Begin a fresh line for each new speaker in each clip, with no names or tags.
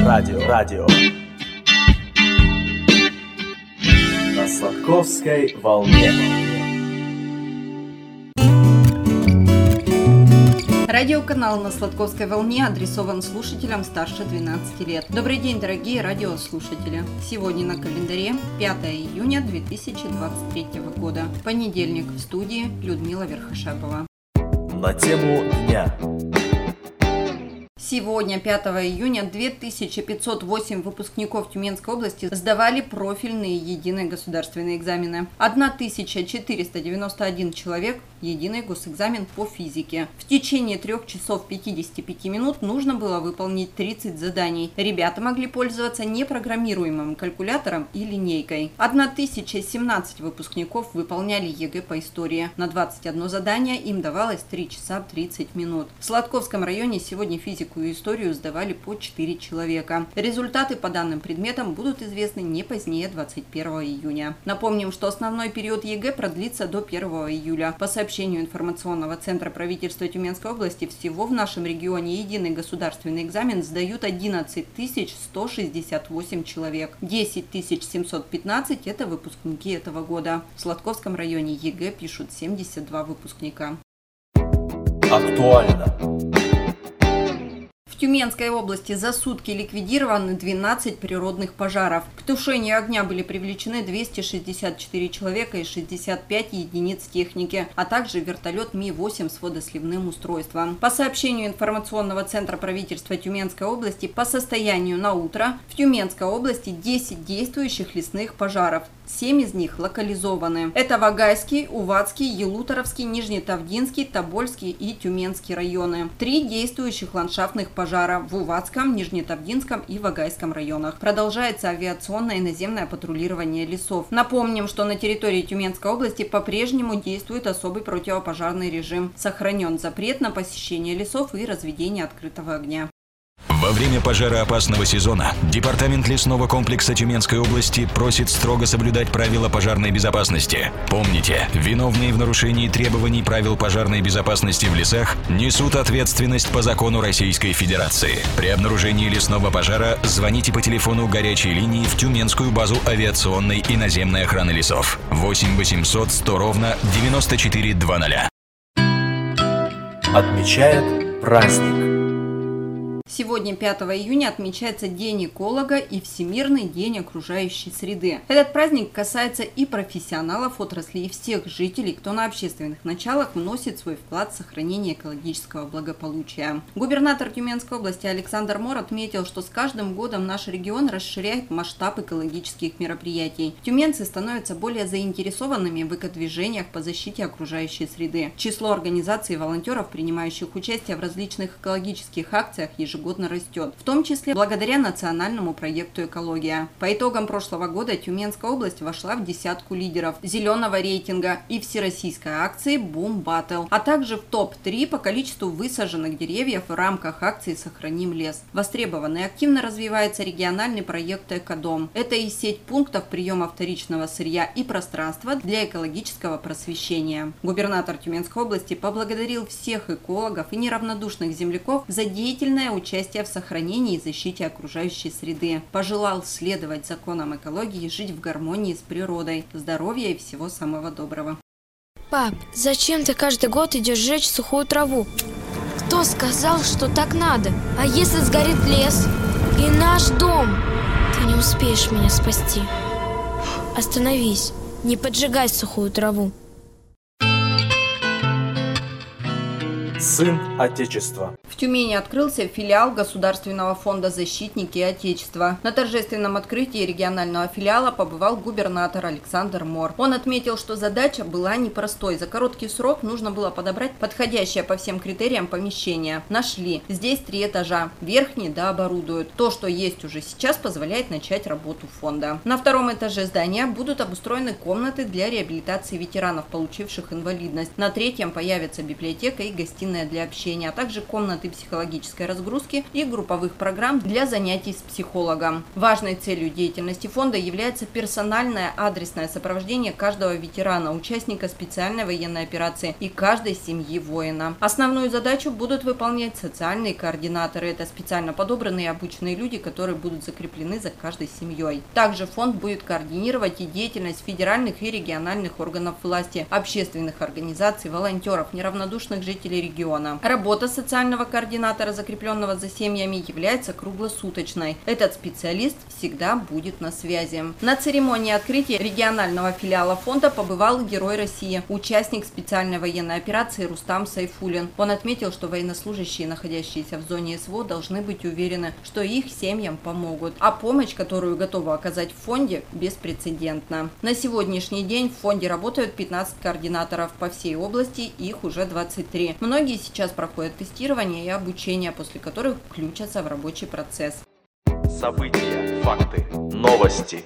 Радио. На Сладковской волне.
Радиоканал на Сладковской волне адресован слушателям старше 12 лет. Добрый день, дорогие радиослушатели! Сегодня на календаре 5 июня 2023 года. Понедельник. В студии Людмила Верхошапова.
На тему дня.
Сегодня, 5 июня, 2508 выпускников Тюменской области сдавали профильные единые государственные экзамены. 1491 человек – единый госэкзамен по физике. В течение 3 часов 55 минут нужно было выполнить 30 заданий. Ребята могли пользоваться непрограммируемым калькулятором и линейкой. 1017 выпускников выполняли ЕГЭ по истории. На 21 задание им давалось 3 часа 30 минут. В Сладковском районе сегодня физику и историю сдавали по 4 человека. Результаты по данным предметам будут известны не позднее 21 июня. Напомним, что основной период ЕГЭ продлится до 1 июля. По сообщению информационного центра правительства Тюменской области, всего в нашем регионе единый государственный экзамен сдают 11 168 человек. 10 715 – это выпускники этого года. В Сладковском районе ЕГЭ пишут 72 выпускника.
Актуально.
В Тюменской области за сутки ликвидированы 12 природных пожаров. К тушению огня были привлечены 264 человека и 65 единиц техники, а также вертолет Ми-8 с водосливным устройством. По сообщению информационного центра правительства Тюменской области, по состоянию на утро в Тюменской области 10 действующих лесных пожаров. 7 из них локализованы. Это Вагайский, Увадский, Елуторовский, Нижнетавдинский, Тобольский и Тюменский районы. 3 действующих ландшафтных пожара в Увадском, Нижнетавдинском и Вагайском районах. Продолжается авиационное и наземное патрулирование лесов. Напомним, что на территории Тюменской области по-прежнему действует особый противопожарный режим. Сохранен запрет на посещение лесов и разведение открытого огня.
Во время пожароопасного сезона Департамент лесного комплекса Тюменской области просит строго соблюдать правила пожарной безопасности. Помните, виновные в нарушении требований правил пожарной безопасности в лесах несут ответственность по закону Российской Федерации. При обнаружении лесного пожара звоните по телефону горячей линии в Тюменскую базу авиационной и наземной охраны лесов 8 800 100 ровно 9400.
Отмечает праздник.
Сегодня, 5 июня, отмечается День эколога и Всемирный день окружающей среды. Этот праздник касается и профессионалов отрасли, и всех жителей, кто на общественных началах вносит свой вклад в сохранение экологического благополучия. Губернатор Тюменской области Александр Мор отметил, что с каждым годом наш регион расширяет масштаб экологических мероприятий. Тюменцы становятся более заинтересованными в экодвижениях по защите окружающей среды. Число организаций и волонтеров, принимающих участие в различных экологических акциях, ежегодно растет, в том числе благодаря национальному проекту «Экология». По итогам прошлого года Тюменская область вошла в десятку лидеров зеленого рейтинга и всероссийской акции «Бум Баттл», а также в топ-3 по количеству высаженных деревьев в рамках акции «Сохраним лес». Востребован и активно развивается региональный проект «Экодом». Это и сеть пунктов приема вторичного сырья и пространства для экологического просвещения. Губернатор Тюменской области поблагодарил всех экологов и неравнодушных земляков за деятельное участие в сохранении и защите окружающей среды. Пожелал следовать законам экологии, жить в гармонии с природой. Здоровья и всего самого доброго.
Пап, зачем ты каждый год идешь жечь сухую траву? Кто сказал, что так надо? А если сгорит лес? И наш дом? Ты не успеешь меня спасти. Остановись, не поджигай сухую траву.
Сын Отечества.
В Тюмени открылся филиал Государственного фонда «Защитники Отечества». На торжественном открытии регионального филиала побывал губернатор Александр Мор. Он отметил, что задача была непростой. За короткий срок нужно было подобрать подходящее по всем критериям помещение. Нашли. Здесь 3 этажа. Верхний дооборудуют. То, что есть уже сейчас, позволяет начать работу фонда. На 2-м этаже здания будут обустроены комнаты для реабилитации ветеранов, получивших инвалидность. На 3-м появится библиотека и гостиная для общения, а также комнаты оплаты психологической разгрузки и групповых программ для занятий с психологом. Важной целью деятельности фонда является персональное адресное сопровождение каждого ветерана, участника специальной военной операции и каждой семьи воина. Основную задачу будут выполнять социальные координаторы. Это специально подобранные и обученные люди, которые будут закреплены за каждой семьей. Также фонд будет координировать и деятельность федеральных и региональных органов власти, общественных организаций, волонтеров, неравнодушных жителей региона. Работа социального координатора, закрепленного за семьями, является круглосуточной. Этот специалист всегда будет на связи. На церемонии открытия регионального филиала фонда побывал Герой России, участник специальной военной операции Рустам Сайфуллин. Он отметил, что военнослужащие, находящиеся в зоне СВО, должны быть уверены, что их семьям помогут. А помощь, которую готовы оказать в фонде, беспрецедентна. На сегодняшний день в фонде работают 15 координаторов по всей области, их уже 23. Многие сейчас проходят тестирование и обучение, после которых включатся в рабочий процесс.
События, факты, новости.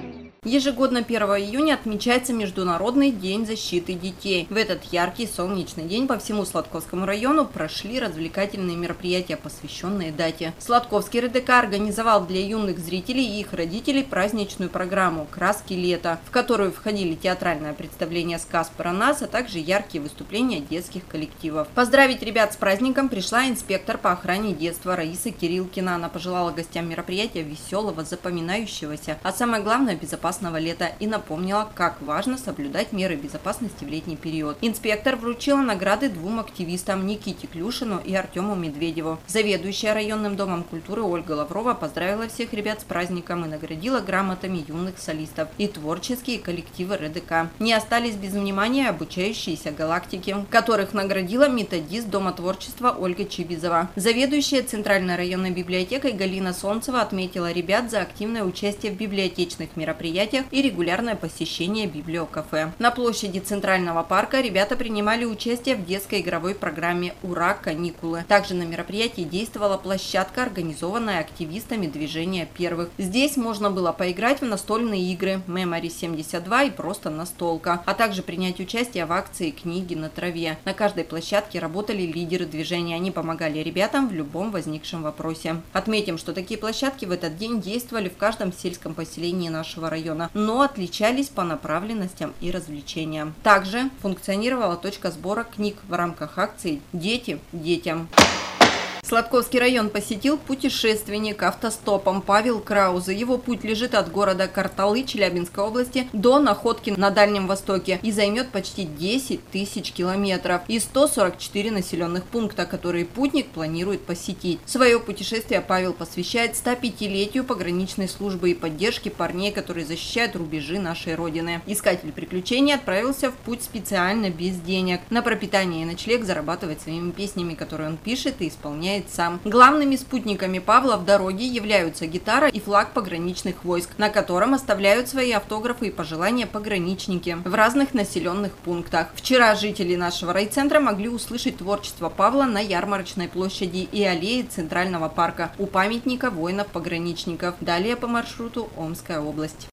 Ежегодно 1 июня отмечается Международный день защиты детей. В этот яркий солнечный день по всему Сладковскому району прошли развлекательные мероприятия, посвященные дате. Сладковский РДК организовал для юных зрителей и их родителей праздничную программу «Краски лета», в которую входили театральное представление «Сказ про нас», а также яркие выступления детских коллективов. Поздравить ребят с праздником пришла инспектор по охране детства Раиса Кирилкина. Она пожелала гостям мероприятия веселого, запоминающегося, а самое главное – безопасного лета и напомнила, как важно соблюдать меры безопасности в летний период. Инспектор вручила награды двум активистам – Никите Клюшину и Артему Медведеву. Заведующая районным домом культуры Ольга Лаврова поздравила всех ребят с праздником и наградила грамотами юных солистов и творческие коллективы РДК. Не остались без внимания обучающиеся галактики, которых наградила методист Дома творчества Ольга Чибизова. Заведующая Центральной районной библиотекой Галина Солнцева отметила ребят за активное участие в библиотечных мероприятиях и регулярное посещение библиокафе. На площади Центрального парка ребята принимали участие в детской игровой программе «Ура! Каникулы». Также на мероприятии действовала площадка, организованная активистами движения первых. Здесь можно было поиграть в настольные игры Memory 72 и просто настолка, а также принять участие в акции «Книги на траве». На каждой площадке работали лидеры движения. Они помогали ребятам в любом возникшем вопросе. Отметим, что такие площадки в этот день действовали в каждом сельском поселении нашего района, но отличались по направленностям и развлечениям. Также функционировала точка сбора книг в рамках акции «Дети детям». Сладковский район посетил путешественник автостопом Павел Краузе. Его путь лежит от города Карталы Челябинской области до Находки на Дальнем Востоке и займет почти 10 тысяч километров и 144 населенных пункта, которые путник планирует посетить. Свое путешествие Павел посвящает 105-летию пограничной службы и поддержки парней, которые защищают рубежи нашей Родины. Искатель приключений отправился в путь специально без денег. На пропитание и ночлег зарабатывает своими песнями, которые он пишет и исполняет сам. Главными спутниками Павла в дороге являются гитара и флаг пограничных войск, на котором оставляют свои автографы и пожелания пограничники в разных населенных пунктах. Вчера жители нашего райцентра могли услышать творчество Павла на Ярмарочной площади и аллее Центрального парка у памятника воинов-пограничников. Далее по маршруту Омская область.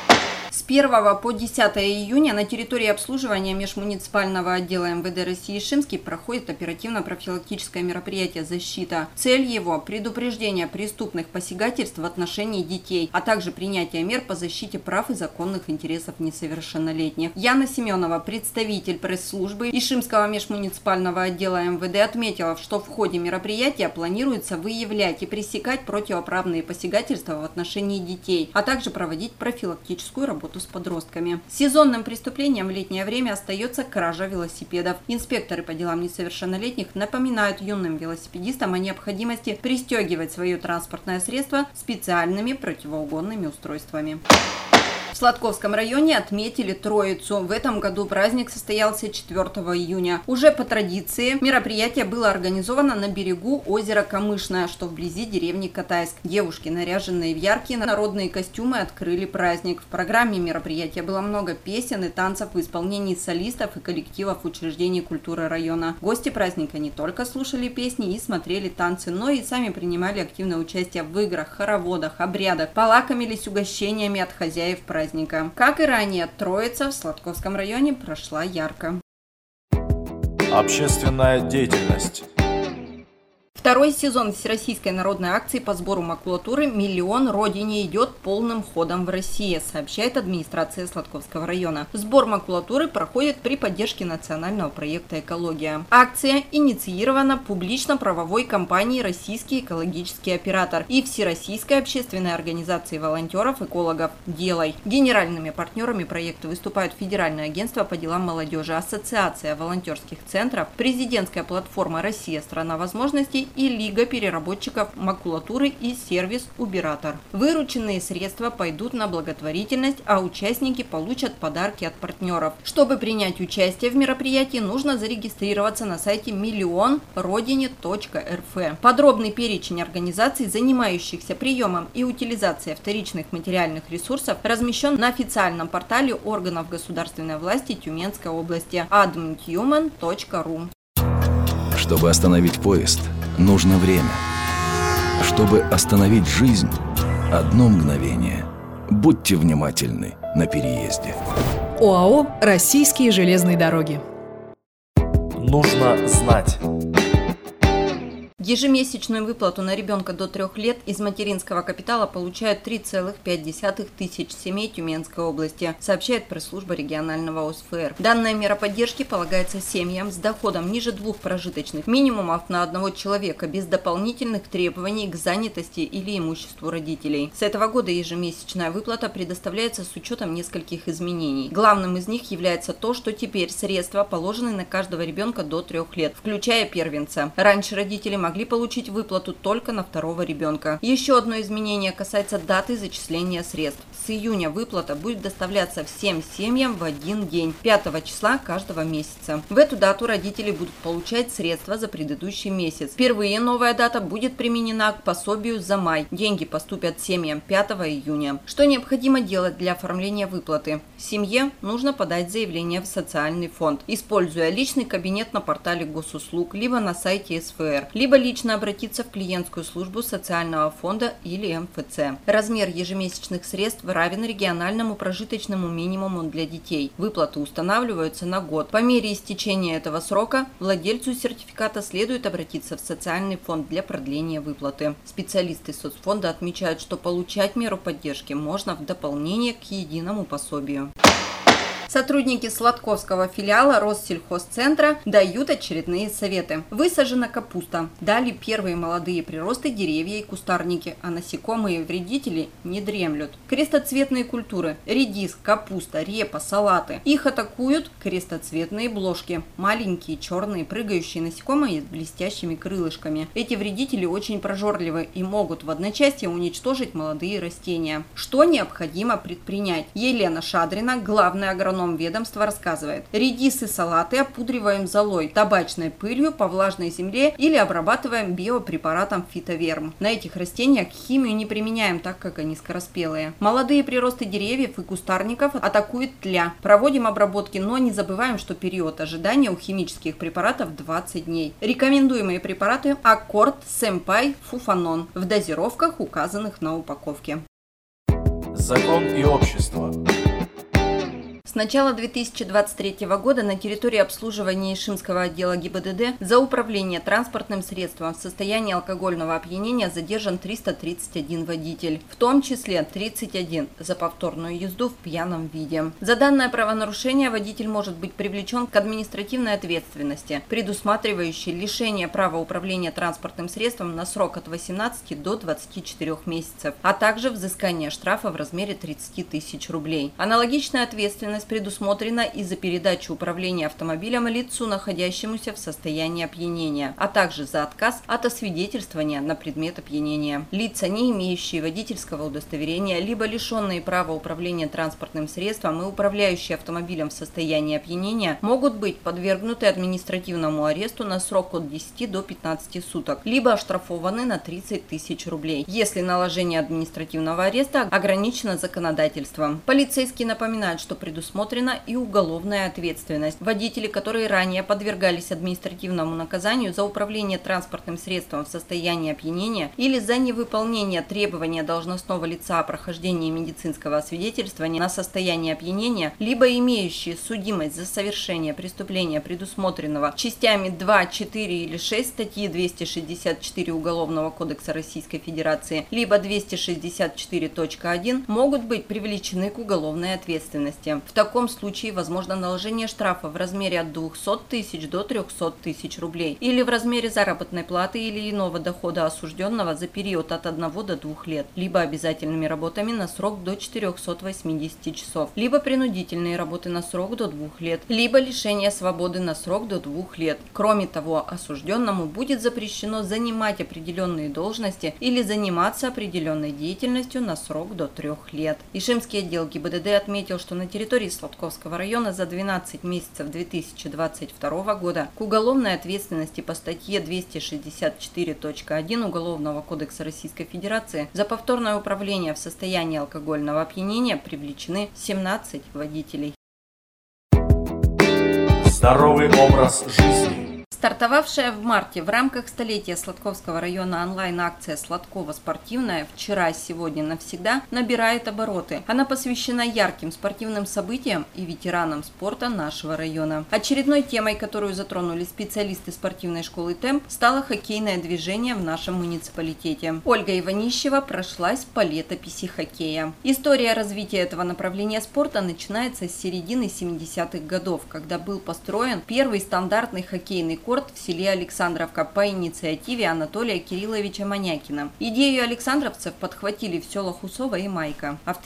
С 1 по 10 июня на территории обслуживания межмуниципального отдела МВД России Шимский проходит оперативно-профилактическое мероприятие «Защита». Цель его – предупреждение преступных посягательств в отношении детей, а также принятие мер по защите прав и законных интересов несовершеннолетних. Яна Семенова, представитель пресс-службы Ишимского межмуниципального отдела МВД, отметила, что в ходе мероприятия планируется выявлять и пресекать противоправные посягательства в отношении детей, а также проводить профилактическую работу с подростками. Сезонным преступлением в летнее время остается кража велосипедов. Инспекторы по делам несовершеннолетних напоминают юным велосипедистам о необходимости пристегивать свое транспортное средство специальными противоугонными устройствами. В Сладковском районе отметили Троицу. В этом году праздник состоялся 4 июня. Уже по традиции мероприятие было организовано на берегу озера Камышное, что вблизи деревни Катайск. Девушки, наряженные в яркие народные костюмы, открыли праздник. В программе мероприятия было много песен и танцев в исполнении солистов и коллективов учреждений культуры района. Гости праздника не только слушали песни и смотрели танцы, но и сами принимали активное участие в играх, хороводах, обрядах, полакомились угощениями от хозяев праздника. Как и ранее, Троица в Сладковском районе прошла ярко.
Общественная деятельность.
Второй сезон всероссийской народной акции по сбору макулатуры «Миллион Родине» идет полным ходом в России, сообщает администрация Сладковского района. Сбор макулатуры проходит при поддержке национального проекта «Экология». Акция инициирована публично-правовой компанией «Российский экологический оператор» и Всероссийской общественной организацией волонтеров-экологов «Делай». Генеральными партнерами проекта выступают Федеральное агентство по делам молодежи, Ассоциация волонтерских центров, президентская платформа «Россия. Страна возможностей» и Лига переработчиков макулатуры и сервис «Убиратор». Вырученные средства пойдут на благотворительность, а участники получат подарки от партнеров. Чтобы принять участие в мероприятии, нужно зарегистрироваться на сайте millionrodine.rf. Подробный перечень организаций, занимающихся приемом и утилизацией вторичных материальных ресурсов, размещен на официальном портале органов государственной власти Тюменской области admtumen.ru.
Чтобы остановить поезд, нужно время. Чтобы остановить жизнь, одно мгновение. Будьте внимательны на переезде.
ОАО «Российские железные дороги».
Нужно знать.
Ежемесячную выплату на ребенка до 3 лет из материнского капитала получают 3,5 тысяч семей Тюменской области, сообщает пресс-служба регионального ОСФР. Данная мера поддержки полагается семьям с доходом ниже 2 прожиточных минимумов на одного человека без дополнительных требований к занятости или имуществу родителей. С этого года ежемесячная выплата предоставляется с учетом нескольких изменений. Главным из них является то, что теперь средства положены на каждого ребенка до 3 лет, включая первенца. Раньше родители могли получить выплату только на второго ребенка. Еще одно изменение касается даты зачисления средств. С июня выплата будет доставляться всем семьям в один день, 5 числа каждого месяца. В эту дату родители будут получать средства за предыдущий месяц. Впервые новая дата будет применена к пособию за май. Деньги поступят семьям 5 июня. Что необходимо делать для оформления выплаты? Семье нужно подать заявление в социальный фонд, используя личный кабинет на портале госуслуг, либо на сайте СФР, либо лично обратиться в клиентскую службу социального фонда или МФЦ. Размер ежемесячных средств равен региональному прожиточному минимуму для детей. Выплаты устанавливаются на год. По мере истечения этого срока владельцу сертификата следует обратиться в социальный фонд для продления выплаты. Специалисты соцфонда отмечают, что получать меру поддержки можно в дополнение к единому пособию. Сотрудники Сладковского филиала Россельхозцентра дают очередные советы. Высажена капуста. Дали первые молодые приросты деревья и кустарники, а насекомые вредители не дремлют. Крестоцветные культуры. Редис, капуста, репа, салаты. Их атакуют крестоцветные бложки. Маленькие, черные, прыгающие насекомые с блестящими крылышками. Эти вредители очень прожорливы и могут в одночасье уничтожить молодые растения. Что необходимо предпринять? Елена Шадрина, главный агроном ведомства, рассказывает. Редис и салаты опудриваем золой, табачной пылью по влажной земле или обрабатываем биопрепаратом фитоверм. На этих растениях химию не применяем, так как они скороспелые. Молодые приросты деревьев и кустарников атакует тля. Проводим обработки, но не забываем, что период ожидания у химических препаратов 20 дней. Рекомендуемые препараты Аккорд, Сэмпай, Фуфанон в дозировках, указанных на упаковке.
Закон и общество.
С начала 2023 года на территории обслуживания Ишимского отдела ГИБДД за управление транспортным средством в состоянии алкогольного опьянения задержан 331 водитель, в том числе 31 за повторную езду в пьяном виде. За данное правонарушение водитель может быть привлечен к административной ответственности, предусматривающей лишение права управления транспортным средством на срок от 18 до 24 месяцев, а также взыскание штрафа в размере 30 тысяч рублей. Аналогичная ответственность предусмотрена и за передачу управления автомобилем лицу, находящемуся в состоянии опьянения, а также за отказ от освидетельствования на предмет опьянения. Лица, не имеющие водительского удостоверения, либо лишенные права управления транспортным средством и управляющие автомобилем в состоянии опьянения, могут быть подвергнуты административному аресту на срок от 10 до 15 суток, либо оштрафованы на 30 тысяч рублей, если наложение административного ареста ограничено законодательством. Полицейские напоминают, что предусмотрено предусмотрена и уголовная ответственность. Водители, которые ранее подвергались административному наказанию за управление транспортным средством в состоянии опьянения или за невыполнение требования должностного лица о прохождении медицинского освидетельствования на состояние опьянения, либо имеющие судимость за совершение преступления, предусмотренного частями 2, 4 или 6 статьи 264 Уголовного кодекса Российской Федерации, либо 264.1, могут быть привлечены к уголовной ответственности. В таком случае возможно наложение штрафа в размере от 200 тысяч до 300 тысяч рублей или в размере заработной платы или иного дохода осужденного за период от 1 до 2 лет, либо обязательными работами на срок до 480 часов, либо принудительные работы на срок до 2 лет, либо лишение свободы на срок до 2 лет. Кроме того, осужденному будет запрещено занимать определенные должности или заниматься определенной деятельностью на срок до 3 лет. Ишимский отдел ГИБДД отметил, что на территории Сладковского района за 12 месяцев 2022 года к уголовной ответственности по статье 264.1 Уголовного кодекса Российской Федерации за повторное управление в состоянии алкогольного опьянения привлечены 17 водителей.
Здоровый образ жизни.
Стартовавшая в марте в рамках столетия Сладковского района онлайн-акция «Сладково спортивная. Вчера, сегодня, навсегда» набирает обороты. Она посвящена ярким спортивным событиям и ветеранам спорта нашего района. Очередной темой, которую затронули специалисты спортивной школы «Темп», стало хоккейное движение в нашем муниципалитете. Ольга Иванищева прошлась по летописи хоккея. История развития этого направления спорта начинается с середины 70-х годов, когда был построен первый стандартный хоккейный корт в селе Александровка по инициативе Анатолия Кирилловича Манякина. Идею александровцев подхватили в селах Усово и Майка. А в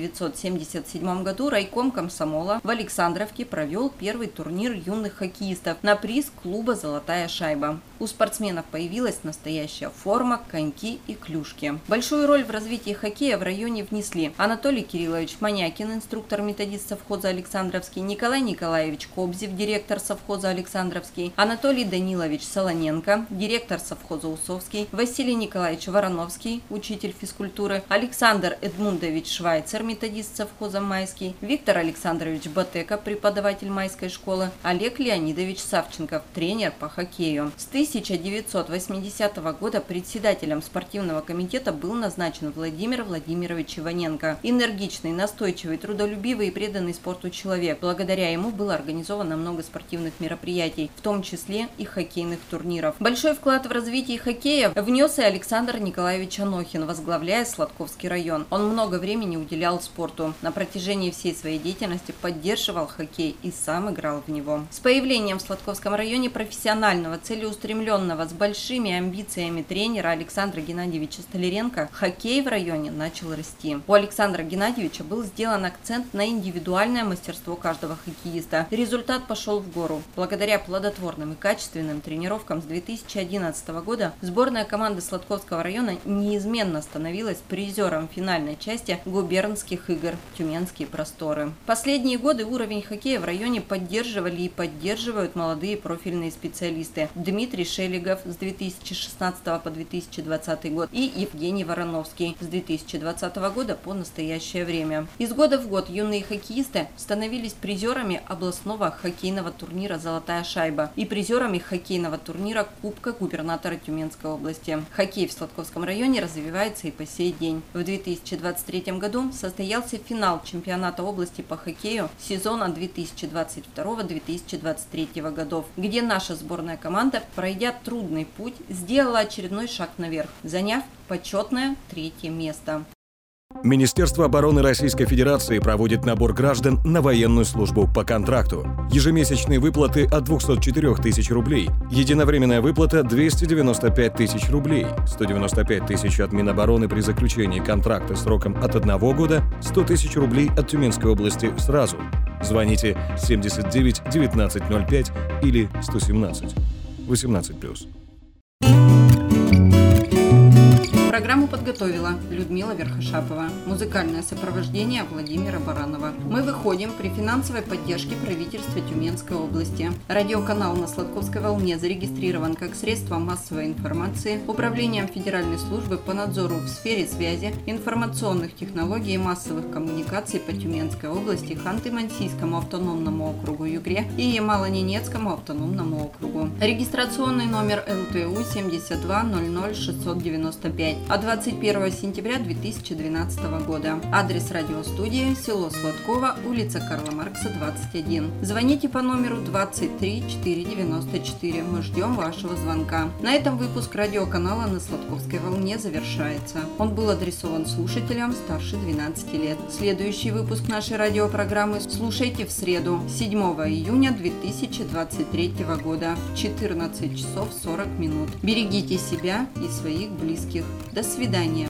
1977 году райком комсомола в Александровке провел первый турнир юных хоккеистов на приз клуба «Золотая шайба». У спортсменов появилась настоящая форма, коньки и клюшки. Большую роль в развитии хоккея в районе внесли Анатолий Кириллович Манякин, инструктор-методист совхоза Александровский, Николай Николаевич Кобзев, директор совхоза Александровский, Анатолий Данилович Солоненко, директор совхоза Усовский, Василий Николаевич Вороновский, учитель физкультуры, Александр Эдмундович Швайцер, методист совхоза Майский, Виктор Александрович Батека, преподаватель Майской школы, Олег Леонидович Савченков, тренер по хоккею. С 1980 года председателем спортивного комитета был назначен Владимир Владимирович Иваненко. Энергичный, настойчивый, трудолюбивый и преданный спорту человек. Благодаря ему было организовано много спортивных мероприятий, в том числе и хоккейных турниров. Большой вклад в развитие хоккея внес и Александр Николаевич Анохин, возглавляя Сладковский район. Он много времени уделял спорту. На протяжении всей своей деятельности поддерживал хоккей и сам играл в него. С появлением в Сладковском районе профессионального, целеустремленного, с большими амбициями тренера Александра Геннадьевича Столяренко, хоккей в районе начал расти. У Александра Геннадьевича был сделан акцент на индивидуальное мастерство каждого хоккеиста. Результат пошел в гору. Благодаря плодотворным и качественным тренировкам с 2011 года сборная команда Сладковского района неизменно становилась призером финальной части губернских игр «Тюменские просторы». Последние годы уровень хоккея в районе поддерживали и поддерживают молодые профильные специалисты Дмитрий Шелегов с 2016 по 2020 год и Евгений Вороновский с 2020 года по настоящее время. Из года в год юные хоккеисты становились призерами областного хоккейного турнира «Золотая шайба» и призерами хоккейного турнира Кубка губернатора Тюменской области. Хоккей в Сладковском районе развивается и по сей день. В 2023 году состоялся финал чемпионата области по хоккею сезона 2022-2023 годов, где наша сборная команда, пройдя трудный путь, сделала очередной шаг наверх, заняв почетное 3-е место.
Министерство обороны Российской Федерации проводит набор граждан на военную службу по контракту. Ежемесячные выплаты от 204 тысяч рублей. Единовременная выплата 295 тысяч рублей. 195 тысяч от Минобороны при заключении контракта сроком от 1 года. 100 тысяч рублей от Тюменской области сразу. Звоните 79 1905 или 117 18+.
Программу подготовила Людмила Верхошапова. Музыкальное сопровождение Владимира Баранова. Мы выходим при финансовой поддержке правительства Тюменской области. Радиоканал на Сладковской волне зарегистрирован как средство массовой информации Управлением Федеральной службы по надзору в сфере связи, информационных технологий и массовых коммуникаций по Тюменской области, Ханты-Мансийскому автономному округу Югре и Ямало-Ненецкому автономному округу. Регистрационный номер ЛТУ 7200695 от 21 сентября 2012 года. Адрес радиостудии: село Сладково, улица Карла Маркса, 21. Звоните по номеру 23 494. Мы ждем вашего звонка. На этом выпуск радиоканала на Сладковской волне завершается. Он был адресован слушателям старше 12 лет. Следующий выпуск нашей радиопрограммы слушайте в среду, 7 июня 2023 года в 14 часов 40 минут. Берегите себя и своих близких. До свидания.